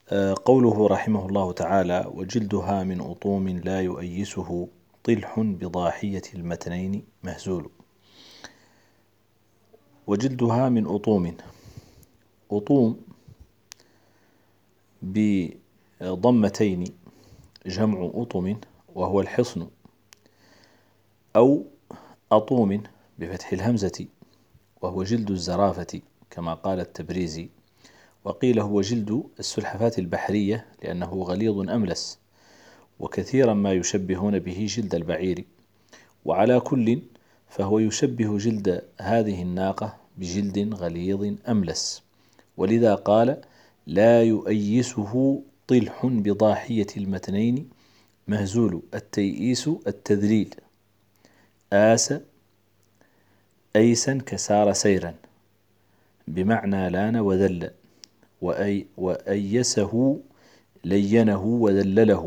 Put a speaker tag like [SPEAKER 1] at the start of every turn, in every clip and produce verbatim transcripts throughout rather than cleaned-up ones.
[SPEAKER 1] قوله رحمه الله تعالى: وجلدها من أطوم لا يؤيسه طلح بضاحية المتنين مهزول. وجلدها من أطوم، أطوم بضمتين جمع أطم وهو الحصن، أو أطوم بفتح الهمزة وهو جلد الزرافة كما قال التبريزي، وقيل هو جلد السلحفاة البحرية لأنه غليظ أملس، وكثيرا ما يشبهون به جلد البعير، وعلى كل فهو يشبه جلد هذه الناقة بجلد غليظ أملس، ولذا قال: لا يؤيسه طلح بضاحية المتنين مهزول. التيئيس التذليل، آس أيسا كسار سيرا بمعنى لان وذل، وأي وأيسه لينه وذلله،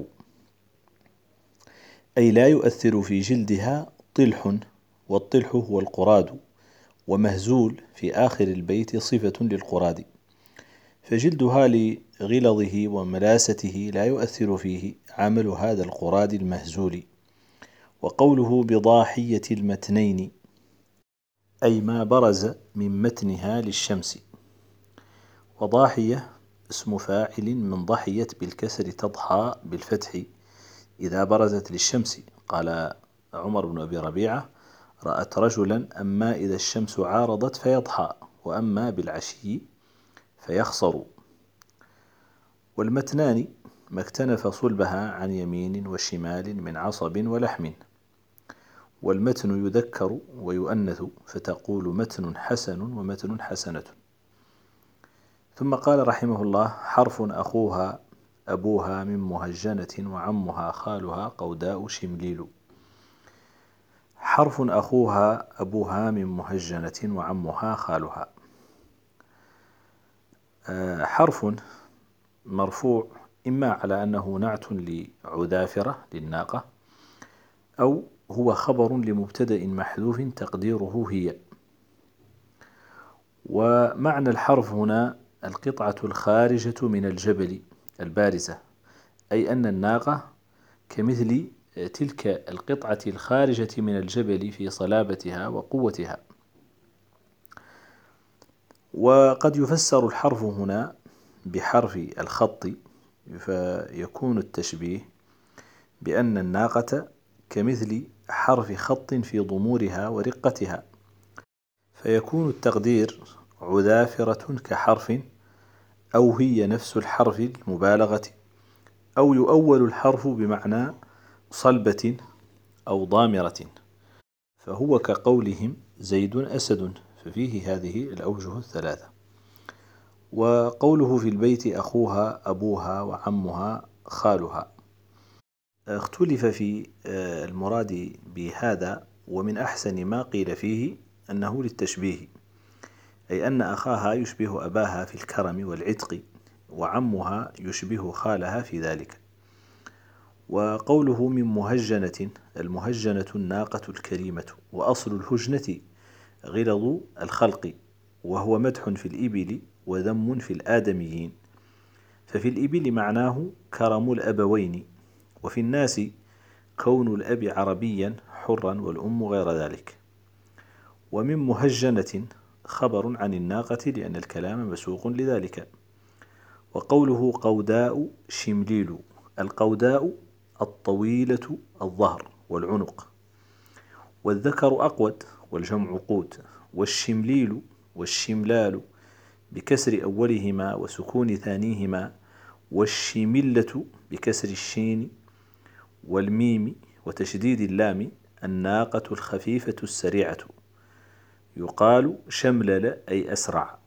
[SPEAKER 1] أي لا يؤثر في جلدها طلح، والطلح هو القراد، ومهزول في آخر البيت صفة للقراد، فجلدها لغلظه وملاسته لا يؤثر فيه عمل هذا القراد المهزول. وقوله بضاحية المتنين أي ما برز من متنها للشمس. وضاحية اسم فاعل من ضحيت بالكسر تضحى بالفتح إذا برزت للشمس. قال عمر بن أبي ربيعة: رأت رجلا أما إذا الشمس عارضت فيضحى، وأما بالعشي فيخصر. والمتنان ما اكتنف صلبها عن يمين وشمال من عصب ولحم. والمتن يذكر ويؤنث، فتقول متن حسن ومتن حسنة. ثم قال رحمه الله: حرف أخوها أبوها من مهجنة وعمها خالها قوداء شمليل. حرف أخوها أبوها من مهجنة وعمها خالها، حرف مرفوع إما على أنه نعت لعذافرة للناقة، أو هو خبر لمبتدأ محذوف تقديره هي. ومعنى الحرف هنا القطعة الخارجة من الجبل البارزة، أي أن الناقة كمثل تلك القطعة الخارجة من الجبل في صلابتها وقوتها. وقد يفسر الحرف هنا بحرف الخط، فيكون التشبيه بأن الناقة كمثل حرف خط في ضمورها ورقتها، فيكون التقدير عذافرة كحرف، أو هي نفس الحرف المبالغة، أو يؤول الحرف بمعنى صلبة أو ضامرة، فهو كقولهم زيد أسد، ففيه هذه الأوجه الثلاثة. وقوله في البيت أخوها أبوها وعمها خالها، اختلف في المراد بهذا، ومن أحسن ما قيل فيه أنه للتشبيه، أي أن أخاها يشبه أباها في الكرم والعتق، وعمها يشبه خالها في ذلك. وقوله من مهجنة، المهجنة الناقة الكريمة، وأصل الهجنة غلظ الخلق، وهو مدح في الإبل وذم في الآدميين. ففي الإبل معناه كرم الأبوين، وفي الناس كون الأب عربيا حرا والأم غير ذلك. ومن مهجنة خبر عن الناقة لأن الكلام مسوق لذلك. وقوله قوداء شمليل، القوداء الطويلة الظهر والعنق، والذكر أقود والجمع قود، والشمليل والشملال بكسر أولهما وسكون ثانيهما، والشملة بكسر الشين والميم وتشديد اللام الناقة الخفيفة السريعة. يقال شملل أي أسرع.